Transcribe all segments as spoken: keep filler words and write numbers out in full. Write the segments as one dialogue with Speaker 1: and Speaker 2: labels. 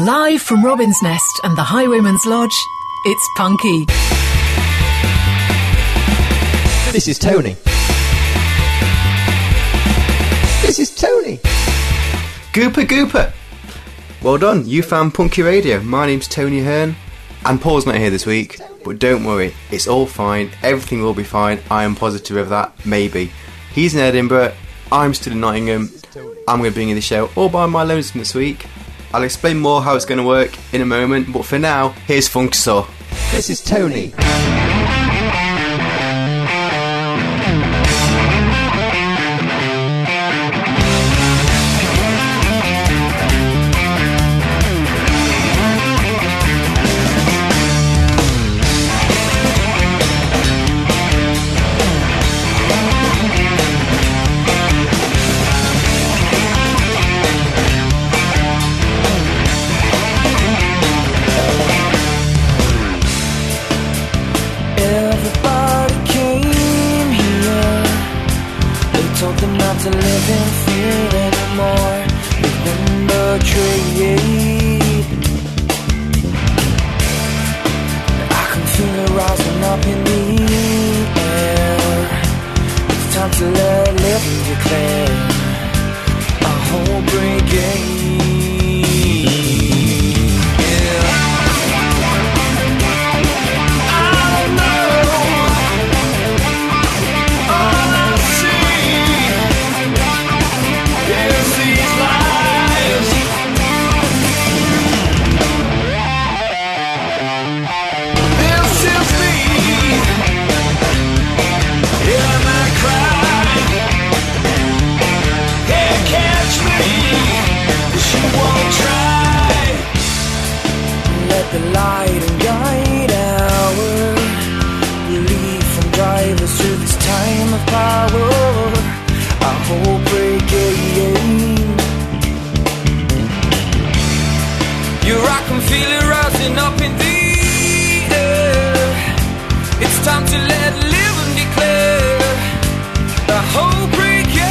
Speaker 1: Live from Robin's Nest and the Highwayman's Lodge, it's Punky.
Speaker 2: This is Tony. This is Tony.
Speaker 3: Gooper Gooper. Well done, you found Punky Radio. My name's Tony Hearn, and Paul's not here this week, but don't worry, it's all fine, everything will be fine, I am positive of that, maybe. He's in Edinburgh, I'm still in Nottingham, I'm going to bring you the show all by my lonesome this week. I'll explain more how it's going to work in a moment, but for now, here's Funkasaur.
Speaker 2: This is Tony.
Speaker 4: To live in fear anymore, we've been betrayed. I can feel it rising up in the air. It's time to let live declare a whole brigade. The light and guide our relief from drivers through this time of power. Our whole brigade. You rock and feel it rising up in the air. It's time to let live and declare the whole brigade.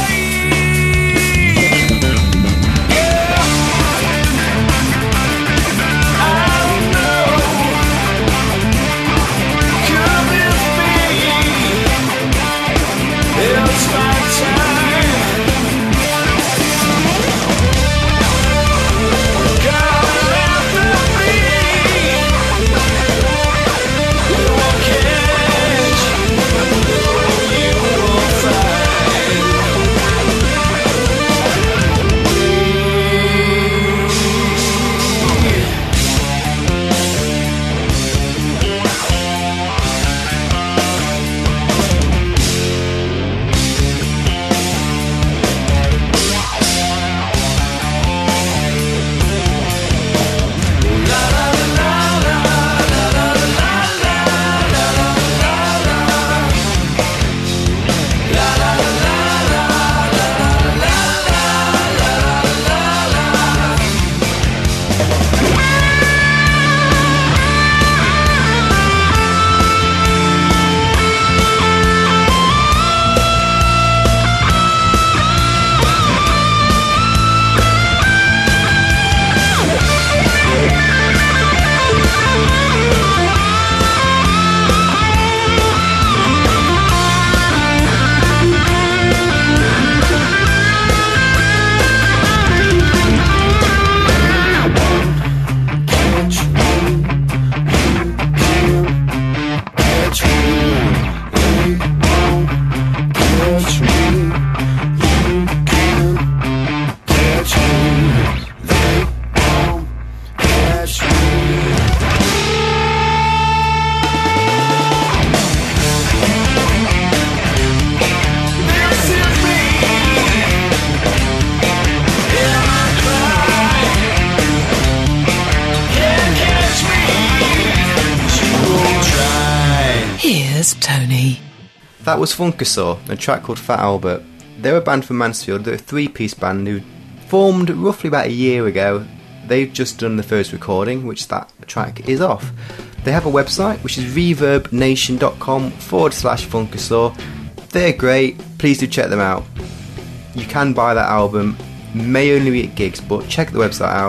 Speaker 3: That was Funkasaur, a track called Fat Albert. They're a band from Mansfield. They're a three-piece band who formed roughly about a year ago. They've just done the first recording, which that track is off. They have a website, which is reverbnation.com forward slash Funkasaur. They're great. Please do check them out. You can buy that album. May only be at gigs, but check the website out.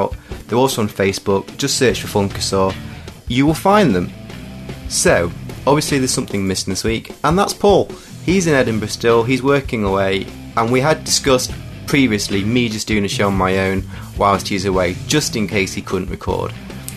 Speaker 3: They're also on Facebook. Just search for Funkasaur. You will find them. So, obviously there's something missing this week, and that's Paul. He's in Edinburgh still, he's working away, and we had discussed previously me just doing a show on my own whilst he's away, just in case he couldn't record.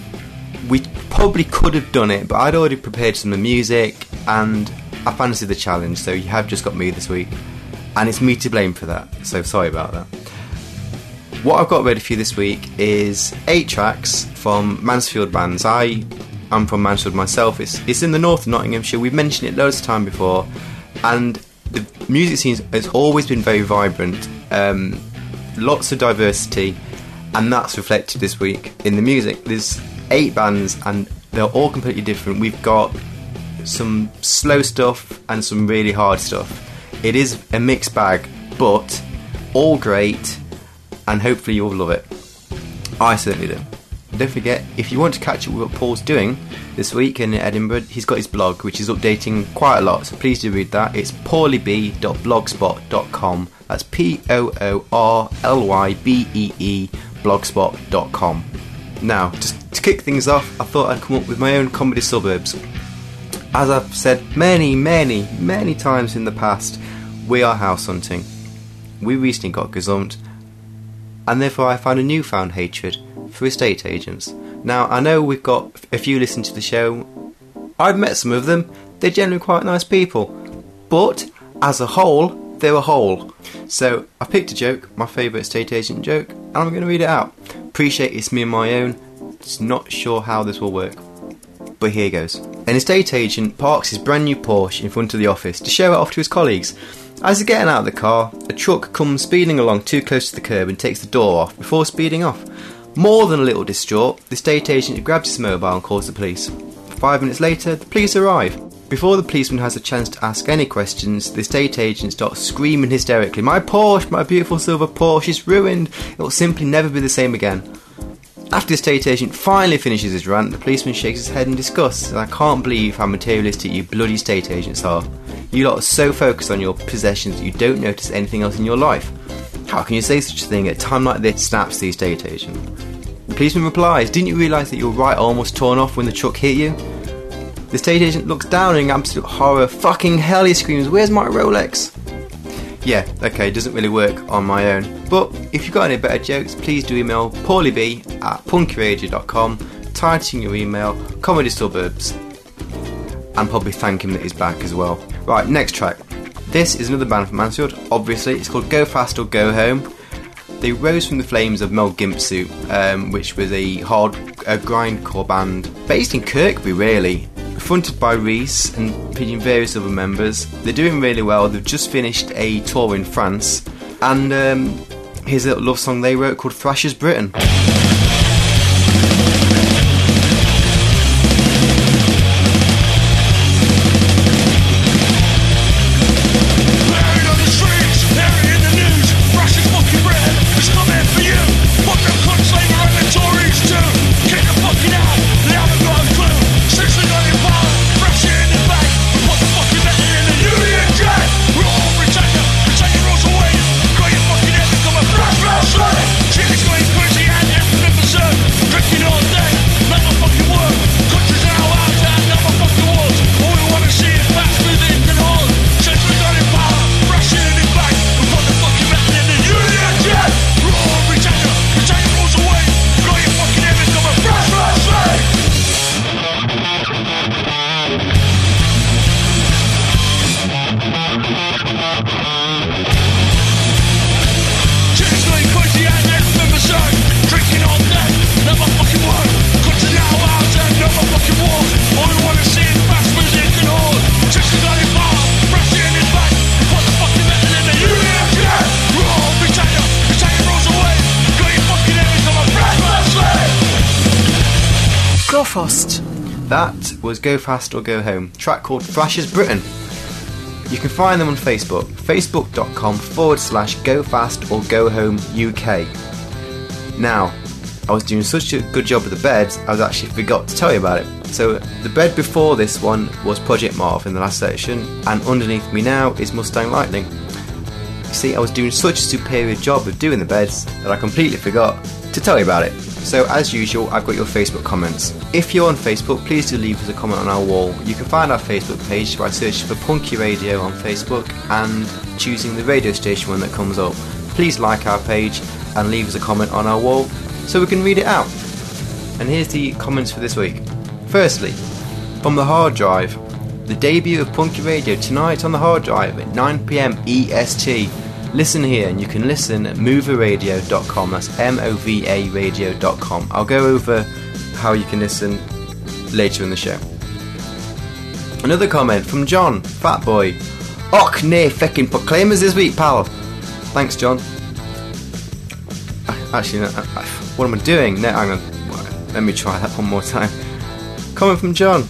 Speaker 3: We probably could have done it, but I'd already prepared some of the music, and I fancied the challenge, so you have just got me this week. And it's me to blame for that, so sorry about that. What I've got ready for you this week is eight tracks from Mansfield bands. I am from Mansfield myself. It's, it's in the north of Nottinghamshire. We've mentioned it loads of time before, and the music scene has always been very vibrant. Um, lots of diversity, and that's reflected this week in the music. There's eight bands, and they're all completely different. We've got some slow stuff and some really hard stuff. It is a mixed bag, but all great, and hopefully you'll love it. I certainly do. Don't forget, if you want to catch up with what Paul's doing this week in Edinburgh, he's got his blog, which is updating quite a lot, so please do read that. It's poorlyb dot blogspot dot com. That's P O O R L Y B E E blogspot dot com. Now, just to kick things off, I thought I'd come up with my own comedy suburbs. As I've said many, many, many times in the past, we are house hunting. We recently got gazumped, and therefore I found a newfound hatred for estate agents. Now, I know we've got a few listening to the show. I've met some of them. They're generally quite nice people. But, as a whole, they're a whole. So, I picked a joke, my favourite estate agent joke, and I'm going to read it out. Appreciate it's me and my own. Just not sure how this will work. But here goes. An estate agent parks his brand new Porsche in front of the office to show it off to his colleagues. As he's getting out of the car, a truck comes speeding along too close to the curb and takes the door off before speeding off. More than a little distraught, the estate agent grabs his mobile and calls the police. Five minutes later, the police arrive. Before the policeman has a chance to ask any questions, the estate agent starts screaming hysterically, "My Porsche, my beautiful silver Porsche is ruined. It will simply never be the same again." After the estate agent finally finishes his rant, the policeman shakes his head in disgust, and I can't believe how materialistic you bloody estate agents are. You lot are so focused on your possessions that you don't notice anything else in your life. How can you say such a thing at a time like this? Snaps the estate agent. The policeman replies, "Didn't you realise that your right arm was torn off when the truck hit you?" The estate agent looks down in absolute horror. "Fucking hell," he screams, "where's my Rolex?" Yeah, okay, doesn't really work on my own. But if you've got any better jokes, please do email poorlyb at punkyradio dot com, title your email, Comedy Suburbs, and probably thank him that he's back as well. Right, next track. This is another band from Mansfield, obviously. It's called Go Fast or Go Home. They rose from the flames of Mel Gimp Suit, um, which was a hard a grindcore band based in Kirkby, really. Fronted by Reese and featuring various other members. They're doing really well. They've just finished a tour in France, and um, here's a little love song they wrote called Thrasher's Britain.
Speaker 1: Fast.
Speaker 3: That was Go Fast or Go Home, track called Thrasher's Britain. You can find them on Facebook, facebook.com forward slash Go Fast or Go Home U K. Now, I was doing such a good job with the beds, I was actually forgot to tell you about it. So, the bed before this one was Project Marv in the last section, and underneath me now is Mustang Lightning. You see, I was doing such a superior job of doing the beds that I completely forgot to tell you about it. So as usual, I've got your Facebook comments. If you're on Facebook, please do leave us a comment on our wall. You can find our Facebook page by searching for Punky Radio on Facebook and choosing the radio station one that comes up. Please like our page and leave us a comment on our wall so we can read it out. And here's the comments for this week. Firstly, from the hard drive, the debut of Punky Radio tonight on the hard drive at nine p m E S T. Listen here, and you can listen at mova radio dot com. That's M O V A radio dot com. I'll go over how you can listen later in the show. Another comment from John, Fat Boy. Och, nay, feckin' proclaimers this week, pal. Thanks, John. Actually, no, what am I doing? No, hang on. Let me try that one more time. Comment from John.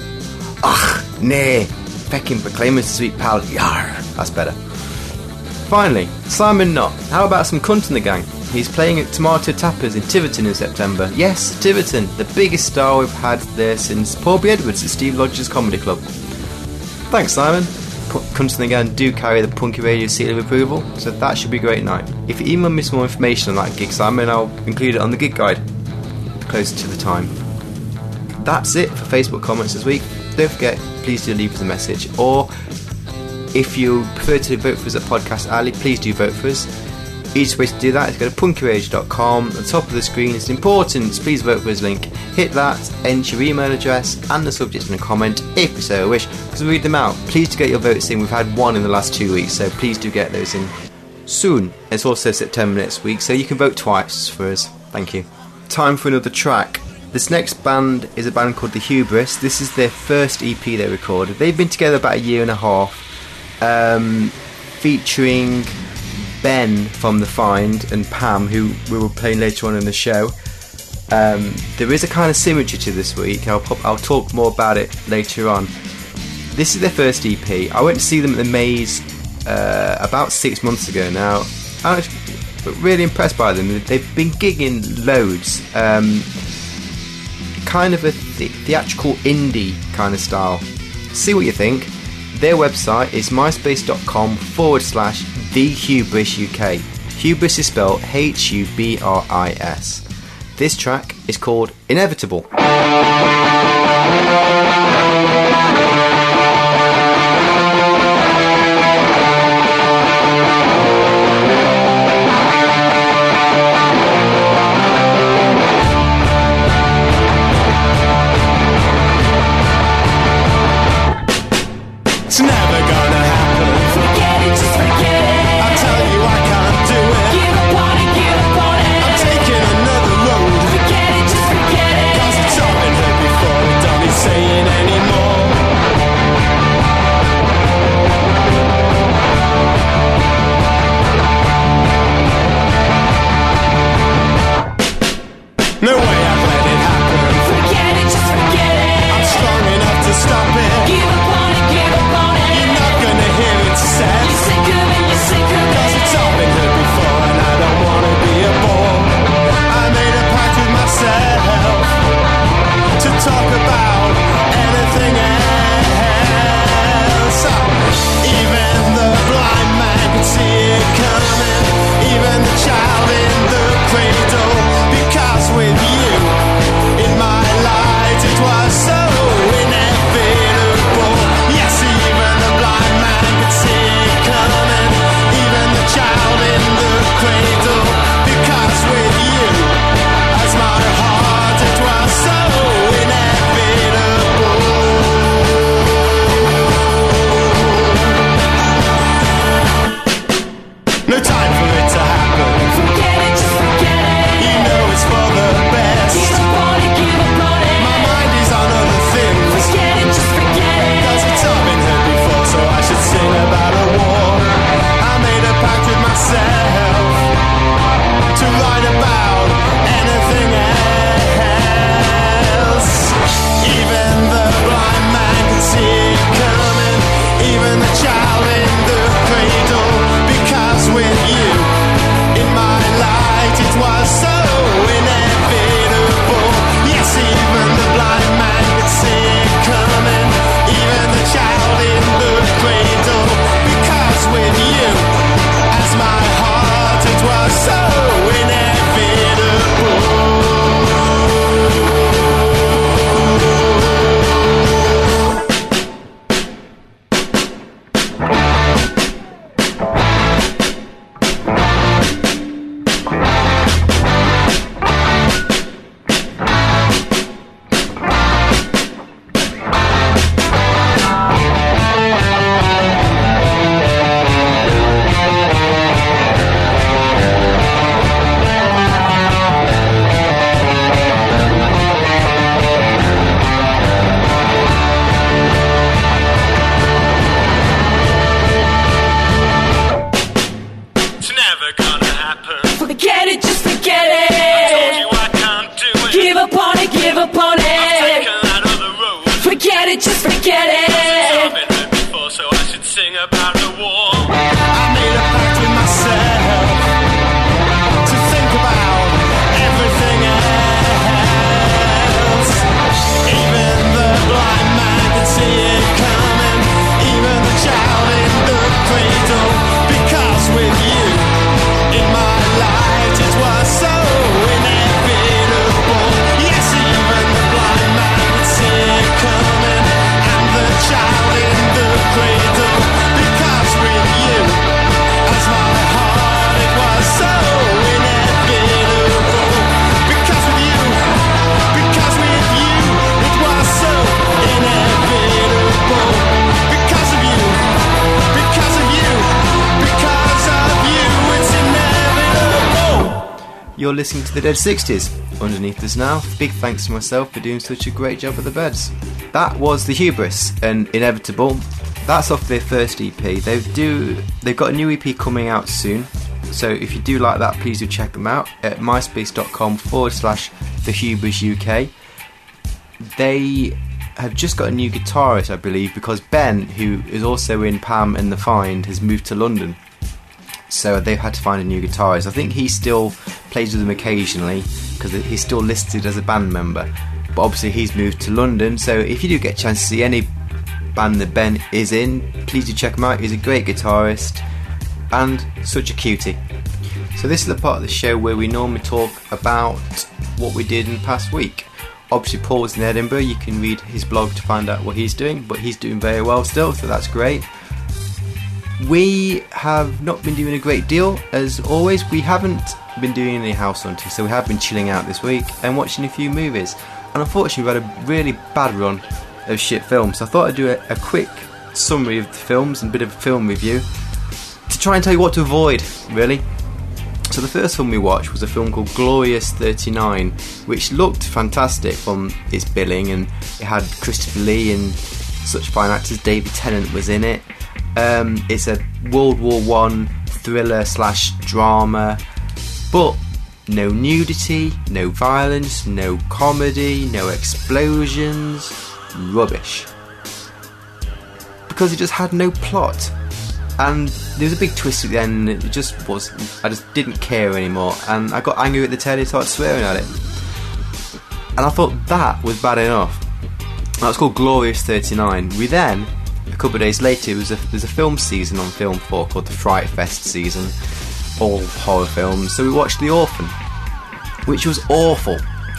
Speaker 3: Och, nay, feckin' proclaimers this week, pal. Yar. That's better. Finally, Simon Knott. How about some cunt in the gang? He's playing at Tomato Tappers in Tiverton in September. Yes, Tiverton, the biggest star we've had there since Paul B. Edwards at Steve Lodge's Comedy Club. Thanks, Simon. P- Cunt in the gang do carry the Punky Radio seal of approval, so that should be a great night. If you email me some more information on that gig, Simon, I'll include it on the gig guide closer to the time. That's it for Facebook comments this week. Don't forget, please do leave us a message, or if you prefer to vote for us at Podcast Alley, please do vote for us. Easiest way to do that is go to punky radio dot com. At the top of the screen is important, please vote for us link. Hit that, enter your email address and the subject in a comment if you so wish, because we read them out. Please do get your votes in. We've had one in the last two weeks, so please do get those in soon. It's also September next week, so you can vote twice for us. Thank you. Time for another track. This next band is a band called The Hubris. This is their first E P they recorded. They've been together about a year and a half. Um, featuring Ben from The Find and Pam, who we will play later on in the show. Um, there is a kind of symmetry to this week. I'll, pop, I'll talk more about it later on. This is their first E P. I went to see them at the Maze uh, about six months ago now. I was really impressed by them. They've been gigging loads. Um, kind of a th- theatrical indie kind of style. See what you think. Their website is myspace.com forward slash The Hubris U K. Hubris is spelled H U B R I S. This track is called Inevitable.
Speaker 4: It's never gonna happen. Forget it, just forget it. I tell you I can't do it. Give up on it, give up on it. I'm taking another road. Forget it, just forget it. Cause it's all been heard before. It don't need saying anymore. No way I've let it happen. Forget it, just forget it. I'm strong enough to stop it. Give up on it, give up on it. You're not
Speaker 5: about the war. I made a pact with myself to think about everything else. Even the blind man could see it coming, even the child in the cradle. Because with you in my life it was so inevitable. Yes, even the blind man could see it coming, and the child in the cradle. Because with you as my heart it was so inevitable. Because with you, because with you it was so inevitable. Because of you, because of you, because of you it's inevitable.
Speaker 3: You're listening to the Dead sixties. Underneath us now, big thanks to myself for doing such a great job at the beds. That was The Hubris and Inevitable. That's off their first E P. They've do they've got a new E P coming out soon. So if you do like that, please do check them out at myspace.com forward slash The Hubris U K. They have just got a new guitarist, I believe, because Ben, who is also in Pam and The Find, has moved to London. So they've had to find a new guitarist. I think he still plays with them occasionally because he's still listed as a band member. But obviously he's moved to London, so if you do get a chance to see any band that Ben is in, please do check him out. He's a great guitarist and such a cutie. So this is the part of the show where we normally talk about what we did in the past week. Obviously Paul's in Edinburgh, you can read his blog to find out what he's doing, but he's doing very well still, so that's great. We have not been doing a great deal, as always. We haven't been doing any house hunting, so we have been chilling out this week and watching a few movies. And unfortunately we've had a really bad run of shit films, so I thought I'd do a, a quick summary of the films and a bit of a film review to try and tell you what to avoid, really. So the first film we watched was a film called Glorious thirty-nine, which looked fantastic from its billing, and it had Christopher Lee and such fine actors. David Tennant was in it. Um, it's a World War One thriller slash drama, but no nudity, no violence, no comedy, no explosions, rubbish. Because it just had no plot. And there was a big twist at the end, and it just was, I just didn't care anymore, and I got angry at the telly and started swearing at it. And I thought that was bad enough. That was called Glorious thirty-nine. We then, a couple of days later, was a, there's a film season on Film four called the Fright Fest season, all horror films. So we watched The Orphan, which was awful,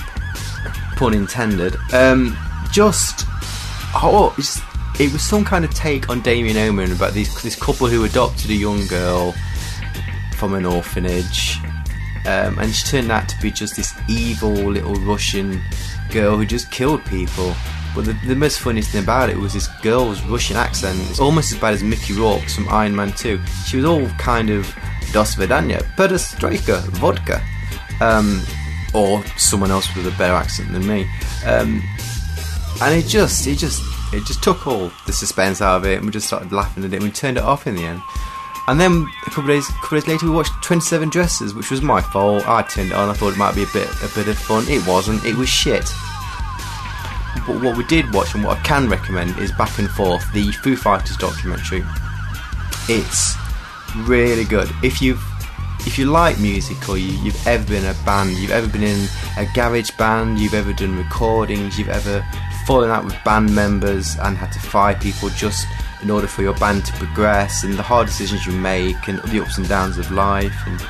Speaker 3: pun intended. Um, just, oh, it's, it was some kind of take on Damien Omen about these, this couple who adopted a young girl from an orphanage, um, and she turned out to be just this evil little Russian girl who just killed people. But the, the most funniest thing about it was this girl's Russian accent. It's almost as bad as Mickey Rourke's from Iron Man two. She was all kind of Dos Vidania, Perestroika, vodka, um, or someone else with a better accent than me. Um, and it just, it just, it just took all the suspense out of it, and we just started laughing at it, and we turned it off in the end. And then a couple of days, a couple of days later, we watched twenty-seven Dresses, which was my fault. I turned it on. I thought it might be a bit, a bit of fun. It wasn't. It was shit. But what we did watch, and what I can recommend, is Back and Forth, the Foo Fighters documentary. It's really good. If you've if you like music, or you, you've ever been in a band, you've ever been in a garage band, you've ever done recordings, you've ever fallen out with band members and had to fire people just in order for your band to progress, and the hard decisions you make, and the ups and downs of life, and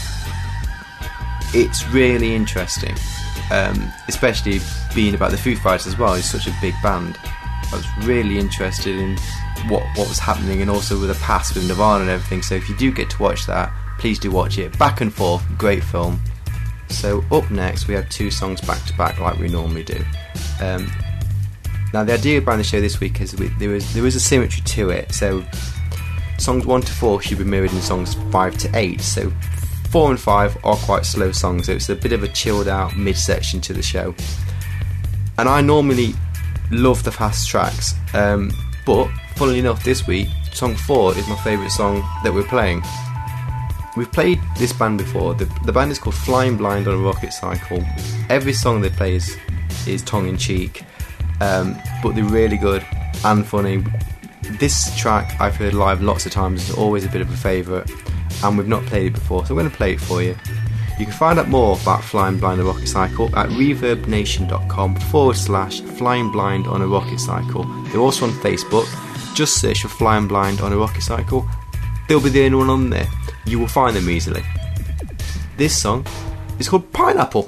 Speaker 3: it's really interesting. Um, especially being about the Foo Fighters as well. It's such a big band. I was really interested in what what was happening, and also with the past with Nirvana and everything. So if you do get to watch that, please do watch it. Back and Forth, great film. So up next we have two songs back to back like we normally do. Um, now the idea behind the show this week is we, there is there is a symmetry to it. So songs one to four should be mirrored in songs five to eight. So four and five are quite slow songs, so it's a bit of a chilled out mid-section to the show. And I normally love the fast tracks, um, but funnily enough this week, song four is my favourite song that we're playing. We've played this band before. The, the band is called Flying Blind on a Rocket Cycle. Every song they play is, is tongue-in-cheek, um, but they're really good and funny. This track I've heard live lots of times. It's always a bit of a favourite, and we've not played it before, so I'm going to play it for you. You can find out more about Flying Blind on a Rocket Cycle at reverbnation.com forward slash Flying Blind on a Rocket Cycle. They're also on Facebook. Just search for Flying Blind on a Rocket Cycle. They'll be the only one on there. You will find them easily. This song is called Pineapple.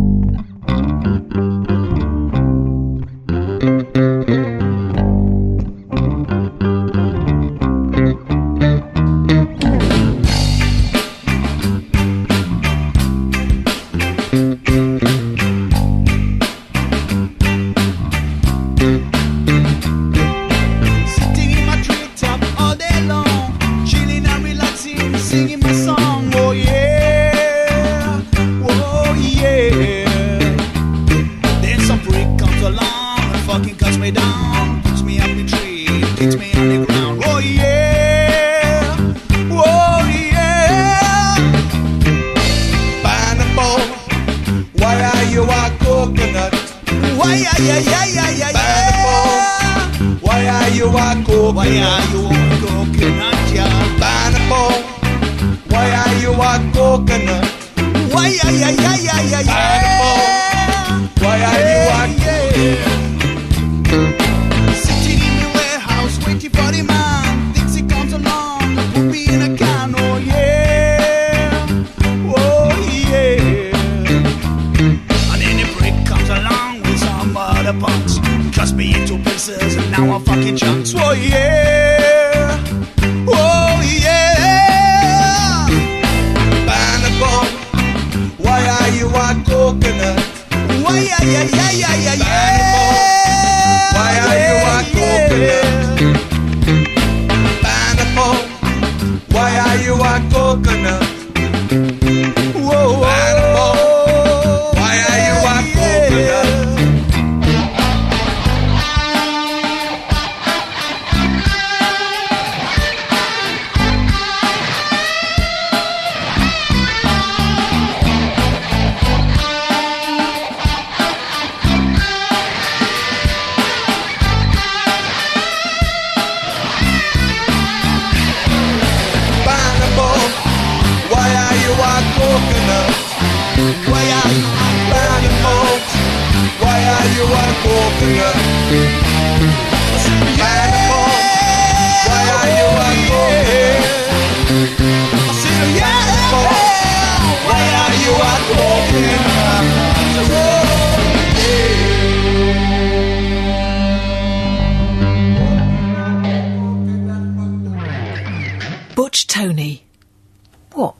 Speaker 1: Butch Tony.
Speaker 6: What?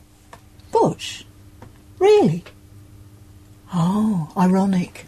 Speaker 6: Butch? Really? Oh, ironic.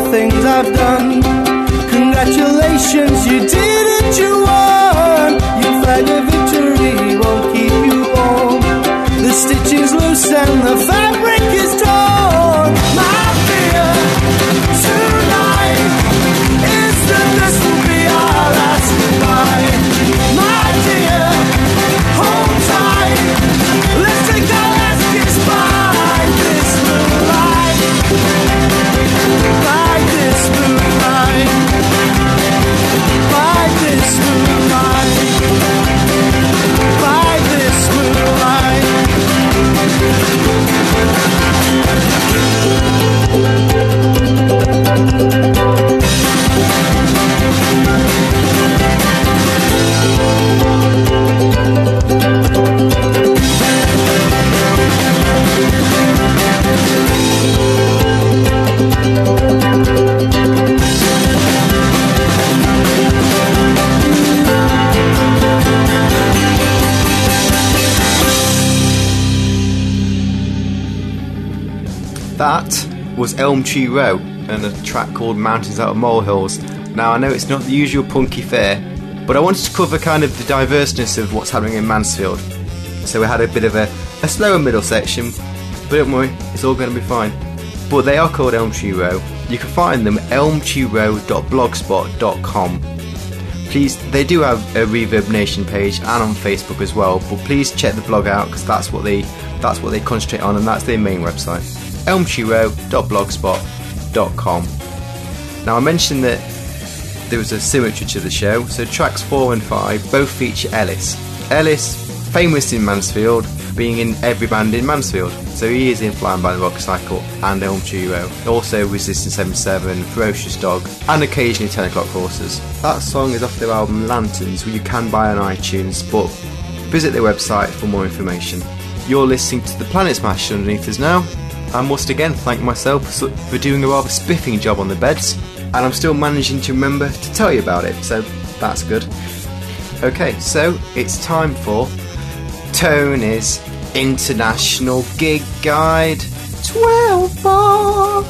Speaker 7: things I've done. Congratulations, you did it, you won. Your flag of victory won't keep you warm. The stitching's loose and the fabric is torn. My fear tonight is that this will be our last goodbye. My dear, hold tight. Let's take our last kiss by this moonlight. By this moonlight. By this moonlight. By this moonlight.
Speaker 3: That was Elm Tree Row and a track called Mountains Out of Molehills. Now I know it's not the usual punky fare, but I wanted to cover kind of the diverseness of what's happening in Mansfield. So we had a bit of a, a slower middle section, but don't worry, it's all going to be fine. But they are called Elm Tree Row. You can find them at elm tree row dot blogspot dot com. Please, they do have a Reverb Nation page and on Facebook as well, but please check the blog out because that's what they that's what they concentrate on and that's their main website. elm tree row dot blogspot dot com. Now I mentioned that there was a symmetry to the show, so tracks four and five both feature Ellis. Ellis, famous in Mansfield for being in every band in Mansfield, so he is in Flying by the Rock Cycle and Elm Tree Row, also Resistance seventy-seven, Ferocious Dog, and occasionally ten o'clock Horses. That song is off their album Lanterns, which you can buy on iTunes, but visit their website for more information. You're listening to the Planet Smash underneath us now. I must again thank myself for doing a rather spiffing job on the beds, and I'm still managing to remember to tell you about it, so that's good. Okay, so it's time for Tony's International Gig Guide twelve bar.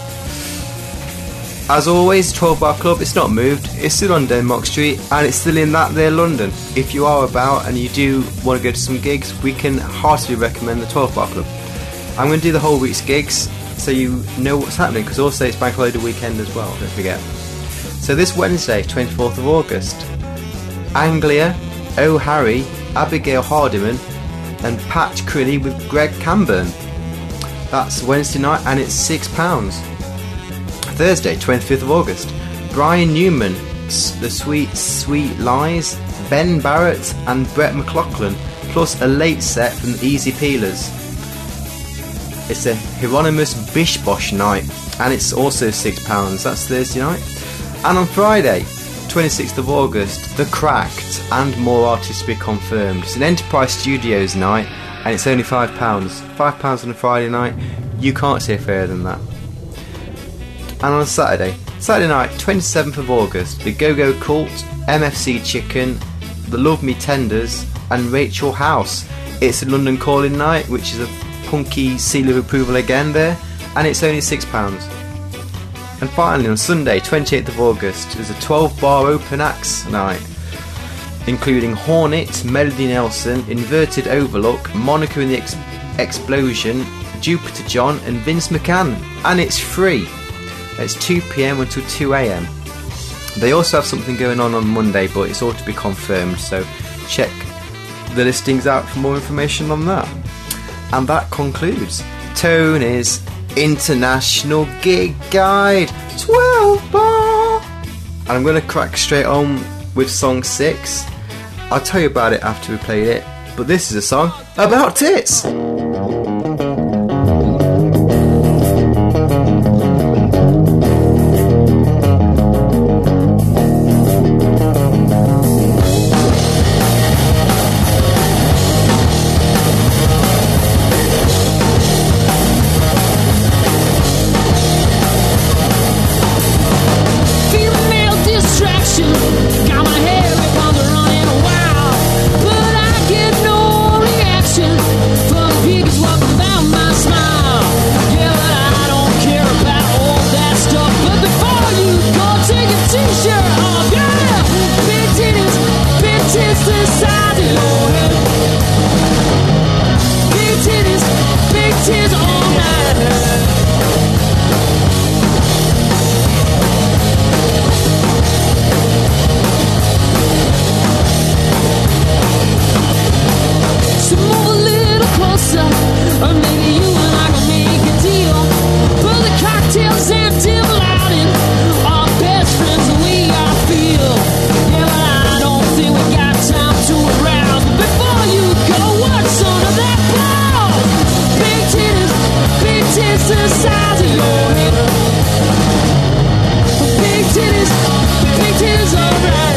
Speaker 3: As always, twelve bar Club, it's not moved, it's still on Denmark Street, and it's still in that there London. If you are about and you do want to go to some gigs, we can heartily recommend the twelve bar Club. I'm going to do the whole week's gigs so you know what's happening, because also it's Bank Holiday weekend as well, don't forget. So this Wednesday, twenty-fourth of August, Anglia, O'Harry, Abigail Hardiman and Pat Crilly with Greg Camburn. That's Wednesday night and it's six pounds. Thursday, twenty-fifth of August, Brian Newman, The Sweet Sweet Lies, Ben Barrett and Brett McLaughlin, plus a late set from the Easy Peelers. It's a Hieronymus Bish Bosh night, and it's also six pounds. That's Thursday night. And on Friday, twenty-sixth of August, The Cracked and more artists to be confirmed. It's an Enterprise Studios night, and it's only five pounds. five pounds on a Friday night. You can't say fairer than that. And on a Saturday, Saturday night, twenty-seventh of August, The Go-Go Cult, M F C Chicken, The Love Me Tenders, and Rachel House. It's a London Calling night, which is a punky seal of approval again there, and it's only six pounds. And finally on Sunday, twenty-eighth of August, there's a twelve bar open acts night, including Hornet, Melody Nelson, Inverted Overlook, Monica and the Ex- Explosion, Jupiter John and Vince McCann, and it's free. It's two p.m. until two a.m. They also have something going on on Monday, but it's all to be confirmed, so check the listings out for more information on that. And that concludes Tony's International Gig Guide twelve bar. And I'm going to crack straight on with song six. I'll tell you about it after we played it, but this is a song about tits.
Speaker 8: Got my hair up on the running wild, but I get no reaction from
Speaker 4: titties to the size of your head. Big titties, big titties, alright.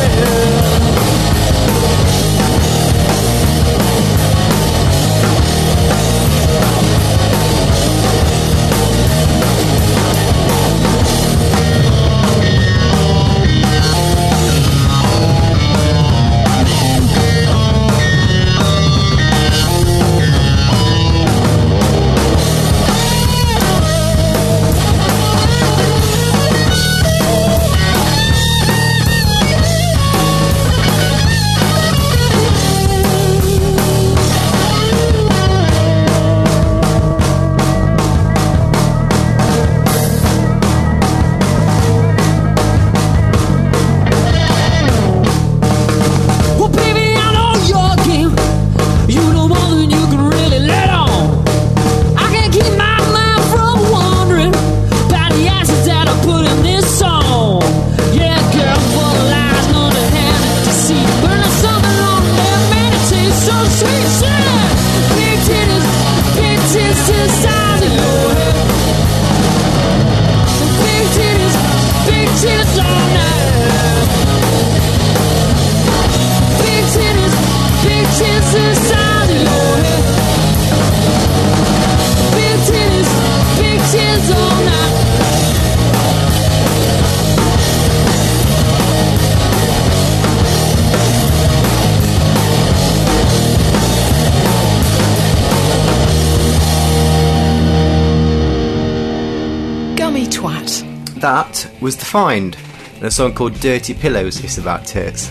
Speaker 3: That was The Find, and a song called Dirty Pillows. It's about tits.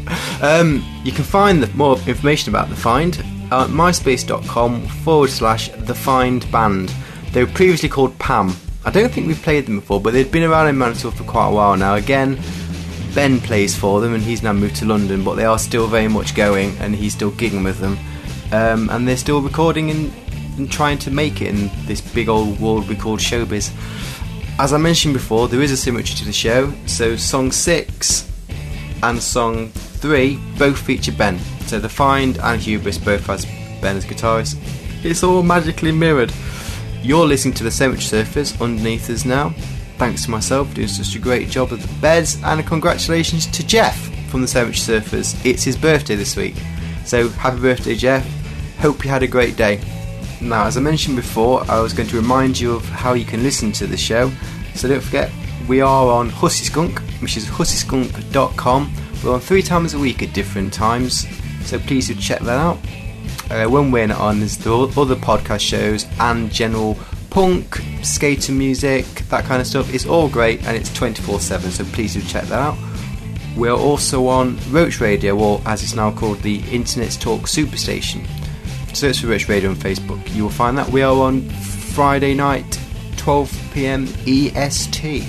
Speaker 3: um, you can find the, more information about The Find at myspace.com forward slash The Find Band. They were previously called Pam. I don't think we've played them before, but they'd been around in Manchester for quite a while now. Again, Ben plays for them, and he's now moved to London, but they are still very much going, and he's still gigging with them. Um, and they're still recording and, and trying to make it in this big old world we call showbiz. As I mentioned before, there is a symmetry to the show, so song six and song three both feature Ben. So The Find and Hubris both has Ben as guitarist. It's all magically mirrored. You're listening to the Cemetery Surfers underneath us now. Thanks to myself doing such a great job of the beds, and congratulations to Jeff from the Cemetery Surfers. It's his birthday this week, so happy birthday, Jeff. Hope you had a great day. Now, as I mentioned before, I was going to remind you of how you can listen to the show. So don't forget, we are on Hussy Skunk, which is hussy skunk dot com. We're on three times a week at different times, so please do check that out. Uh, when we're not on, there's the other podcast shows and general punk, skater music, that kind of stuff. It's all great, and it's twenty-four seven, so please do check that out. We're also on Roach Radio, or as it's now called, the Internet's Talk Superstation. Search for Roach Radio on Facebook. You will find that. We are on Friday night, twelve p.m. E S T.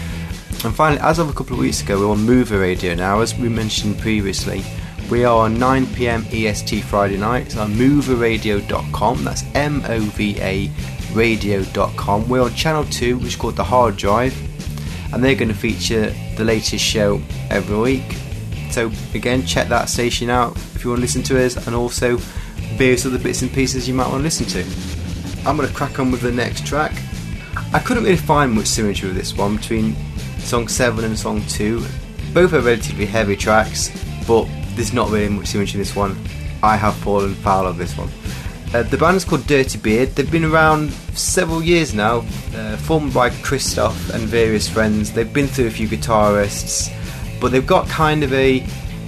Speaker 3: And finally, as of a couple of weeks ago, we're on Mover Radio now, as we mentioned previously. We are on nine p.m. E S T Friday night. It's on mover radio dot com. That's M O V A radio dot com. We're on Channel two, which is called The Hard Drive, and they're going to feature the latest show every week. So again, check that station out if you want to listen to us, and also various other bits and pieces you might want to listen to. I'm going to crack on with the next track. I couldn't really find much symmetry with this one between song seven and song two. Both are relatively heavy tracks, but there's not really much symmetry in this one. I have fallen foul of this one. Uh, the band is called Dirty Beard. They've been around several years now, uh, formed by Christoph and various friends. They've been through a few guitarists, but they've got kind of a,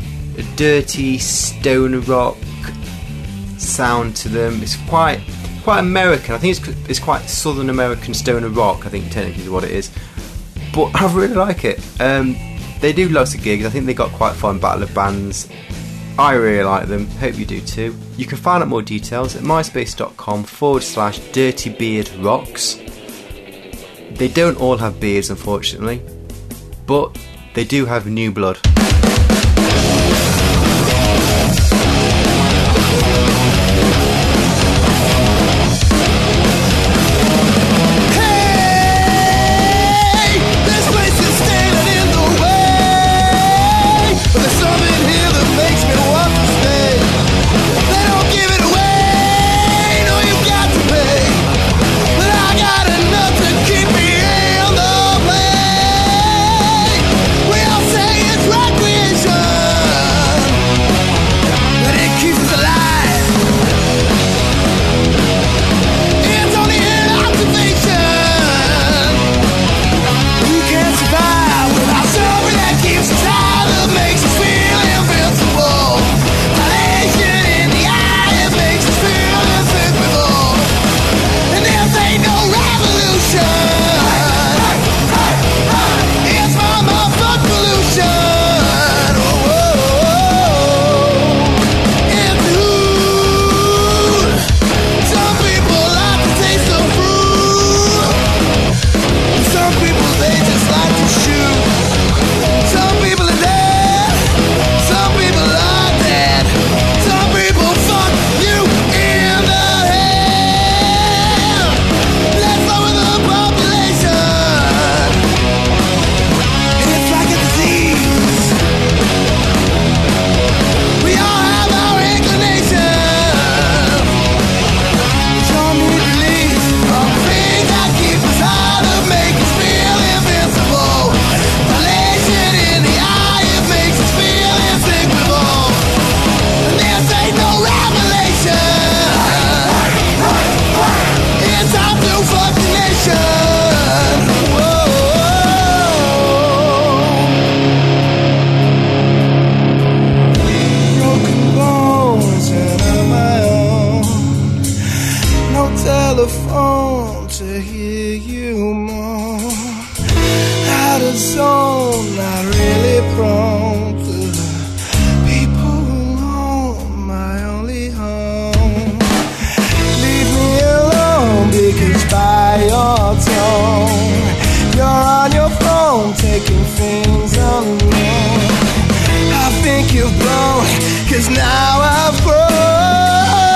Speaker 3: a dirty stoner rock sound to them. It's quite quite American. I think it's, it's quite Southern American stoner rock, I think technically is what it is. But I really like it. Um, they do lots of gigs. I think they got quite fun Battle of Bands. I really like them. Hope you do too. You can find out more details at myspace.com forward slash Dirty Beard Rocks. They don't all have beards, unfortunately, but they do have new blood.
Speaker 5: Got
Speaker 7: a soul not really prone to people alone, my only home. Leave me alone, because by your tone, you're on your phone, taking things unknown. I think you've blown, cause now I've grown.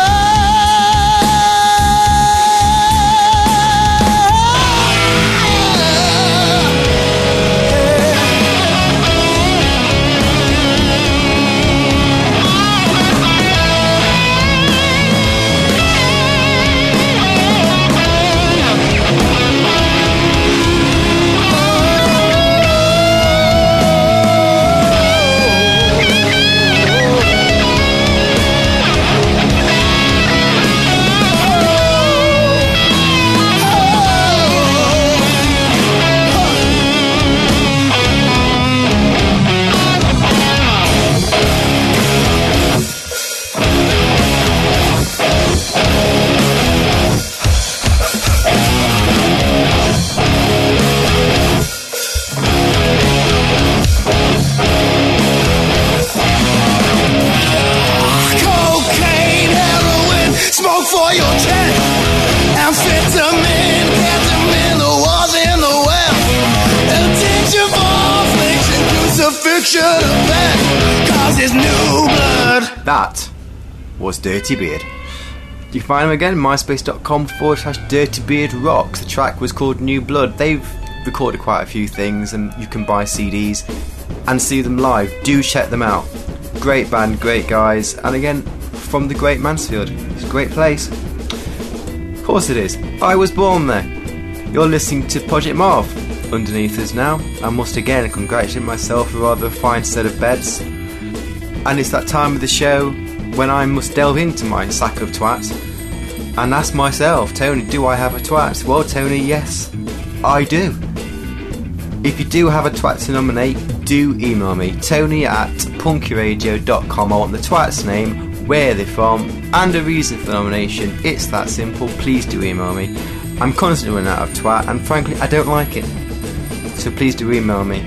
Speaker 7: For your check, amphetamine, ketamine, the wars in the west, attention for affliction, crucifixion of death, cause it's new blood.
Speaker 3: That was Dirty Beard. You can find them again, myspace.com forward slash Dirty Beard Rocks. The track was called New Blood. They've recorded quite a few things, and you can buy C Ds and see them live. Do check them out. Great band, great guys, and again, from the great Mansfield. It's a great place. Of course it is. I was born there. You're listening to Project Marv underneath us now. I must again congratulate myself for a rather fine set of beds. And it's that time of the show when I must delve into my sack of twat and ask myself, Tony, do I have a twat? Well, Tony, yes, I do. If you do have a twat to nominate, do email me, Tony at punkyradio dot com. I want the twat's name, where they're from, and a reason for the nomination. It's that simple. Please do email me. I'm constantly running out of twat, and frankly, I don't like it. So please do email me.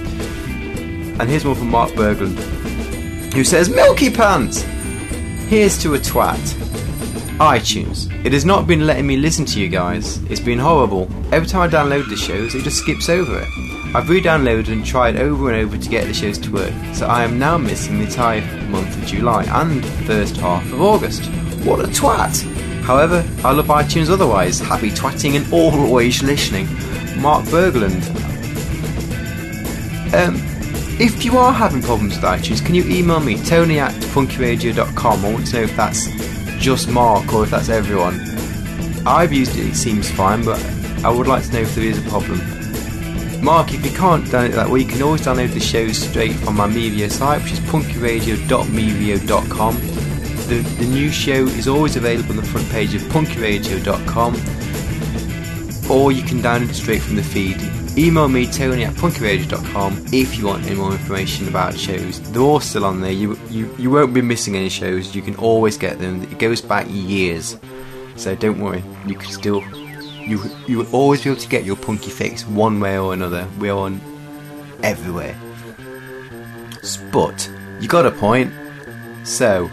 Speaker 3: And here's one from Mark Berglund, who says, Milky Pants! Here's to a twat. iTunes. It has not been letting me listen to you guys. It's been horrible. Every time I download the shows, it just skips over it. I've re-downloaded and tried over and over to get the shows to work, so I am now missing the entire month of July and the first half of August. What a twat! However, I love iTunes otherwise. Happy twatting and always listening. Mark Berglund. Um, if you are having problems with iTunes, can you email me, Tony at punkyradio dot com? I want to know if that's just Mark or if that's everyone. I've used it, it seems fine, but I would like to know if there is a problem. Mark, if you can't download it that way, you can always download the shows straight from my Mevio site, which is punkyradio dot mevio dot com. The, the new show is always available on the front page of punkyradio dot com, or you can download it straight from the feed. Email me, Tony at punkyradio dot com, if you want any more information about shows. They're all still on there. You, you, you won't be missing any shows. You can always get them. It goes back years, so don't worry. You can still... You you will always be able to get your punky fix one way or another. We're on everywhere. But you got a point. So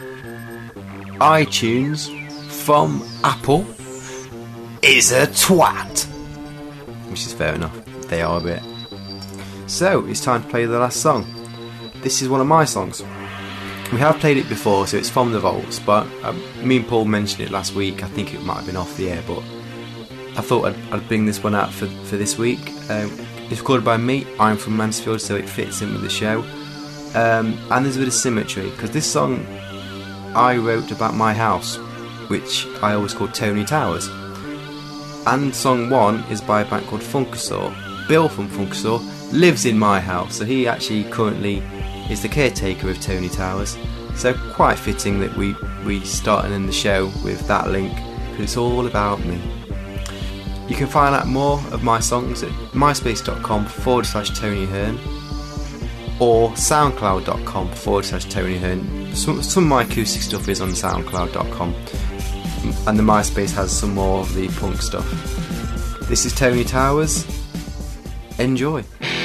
Speaker 3: iTunes from Apple is a twat, which is fair enough. They are a bit. So it's time to play the last song. This is one of my songs. We have played it before, so it's from the Vaults. But um, me and Paul mentioned it last week. I think it might have been off the air, but I thought I'd, I'd bring this one out for, for this week. Um, it's recorded by me. I'm from Mansfield, so it fits in with the show. Um, and there's a bit of symmetry, because this song I wrote about my house, which I always called Tony Towers. And song one is by a band called Funkasaur. Bill from Funkasaur lives in my house, so he actually currently is the caretaker of Tony Towers. So quite fitting that we, we start and end the show with that link, because it's all about me. You can find out more of my songs at myspace.com forward slash Tony Hearn or soundcloud.com forward slash Tony Hearn. Some, some of my acoustic stuff is on soundcloud dot com, and the MySpace has some more of the punk stuff. This is Tony Towers. Enjoy.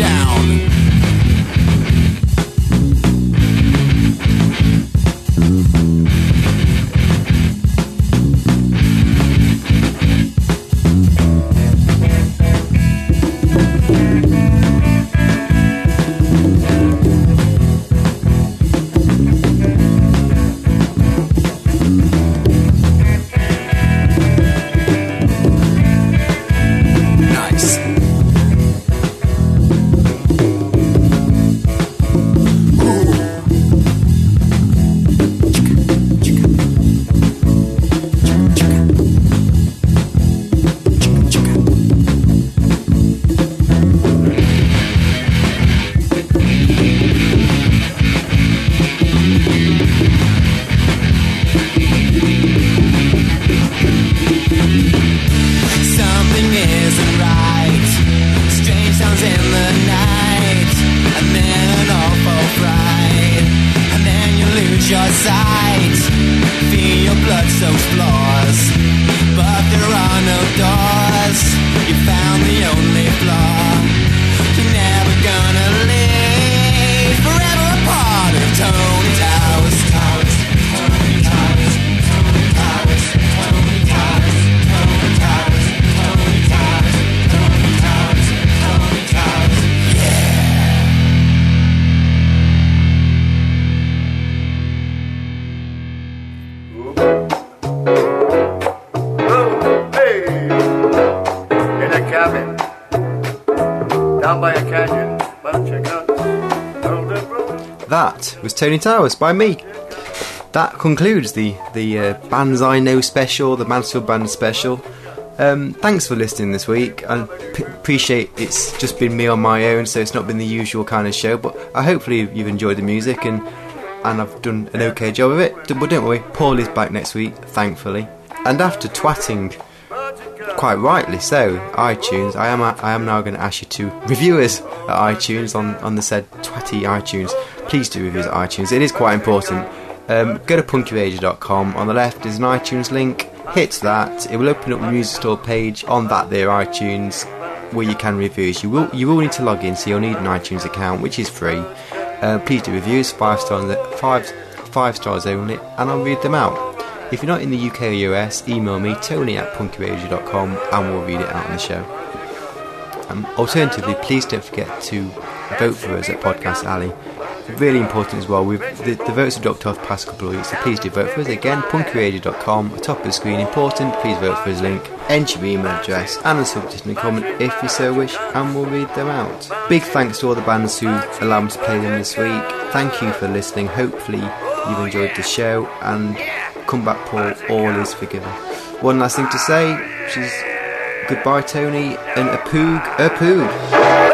Speaker 4: down.
Speaker 3: That was Tony Towers by me. That concludes the the uh, Bands I Know special, the Mansfield Band special. Um, thanks for listening this week. I p- appreciate it's just been me on my own, so it's not been the usual kind of show. But I hopefully you've enjoyed the music and and I've done an okay job of it. But don't worry, Paul is back next week, thankfully. And after twatting, quite rightly so, iTunes, I am I am now going to ask you to review us at iTunes on, on the said twatty iTunes. Please do reviews at iTunes, it is quite important. Um, go to punky radio dot com, on the left is an iTunes link, hit that, it will open up the music store page on that there iTunes where you can reviews. You will you will need to log in, so you'll need an iTunes account, which is free. Uh, please do reviews, five stars, five, five stars only, and I'll read them out. If you're not in the U K or U S, email me, Tony at punky radio dot com, and we'll read it out on the show. Um, alternatively, please don't forget to vote for us at Podcast Alley. Really important as well. We've, the, the votes have dropped off the past couple of weeks, so please do vote for us. Again, punky radio dot com, top of the screen, important, please vote for us link, enter your email address and a subject and a comment if you so wish, and we'll read them out. Big thanks to all the bands who allowed me to play them this week. Thank you for listening. Hopefully you've enjoyed the show, and come back Paul, all is forgiven. One last thing to say, which is goodbye Tony, and a poog, a poog.